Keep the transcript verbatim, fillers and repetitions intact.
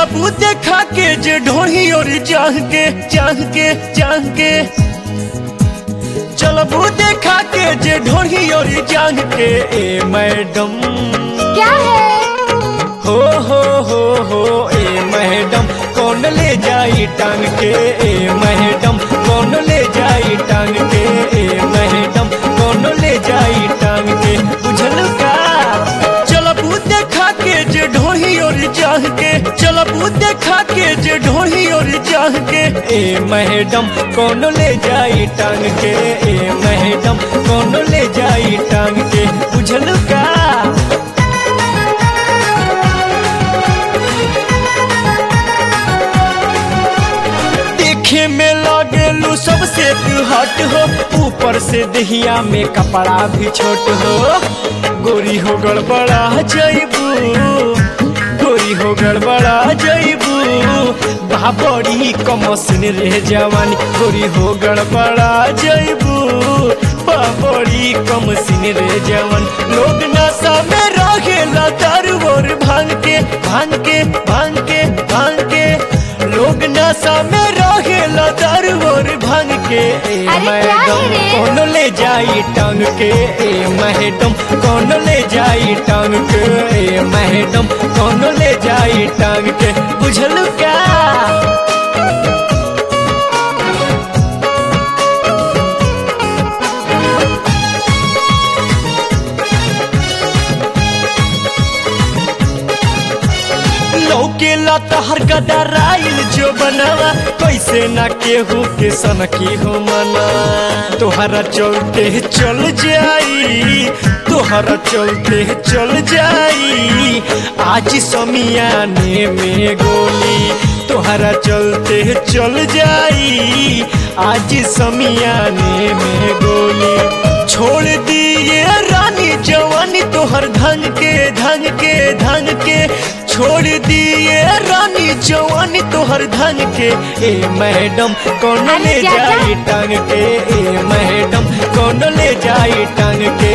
चलबू देखा के जे ढोही और जाह के जाह के जाह के चलबू देखा के जे ढोही और जाह के ए मैडम क्या है? हो हो हो हो ए मैडम कौन ले जाई टांग के ए मैडम कौन ले जाई टांग के ए मैडम कौन ले जाई टांग के बुझल का चलबू देखा के जे ढोही और जाह के चलबू देखा के जे ढोही और जाह के ए मैडम कौन ले जाई टांग के ए मैडम कौन ले जाई टांग के बुझल का देखे में लागेलू सबसे हट हो ऊपर से दहिया में कपड़ा भी छोट हो गोरी हो गड़बड़ा जैबू गोरी हो गड़बड़ा जैबू बाबड़ी कमसिन रह जवानी गोरी हो गड़बड़ा जैबू बाबड़ी कमसिन रह जवान लोग नशा में रहेला दारू और भांग के भांग के भांग के भांग के लोग नशा में रहेला दारू और भांग के ए मैडम कौन ले जाई टांग के ए मैडम कौन ले जाई टांग के ए मैडम कौन ले जाई टांग के बुझल का लौकेला तहर गदराइल जो बनावा कैसे ना केहू के सनकी हो मना तोहरा चलते चल जाई तोहरा चलते चल जाई आज समियाने में गोली तोहरा चलते चल जाई आज समियाने में गोली छोड़ दिए रानी जवानी तोहर धन के धन के धन के छोड़ दिए रानी जवानी तोहर धन के ए मैडम कौन ले जाई टांग के ए मैडम कौन ले जाई टांग के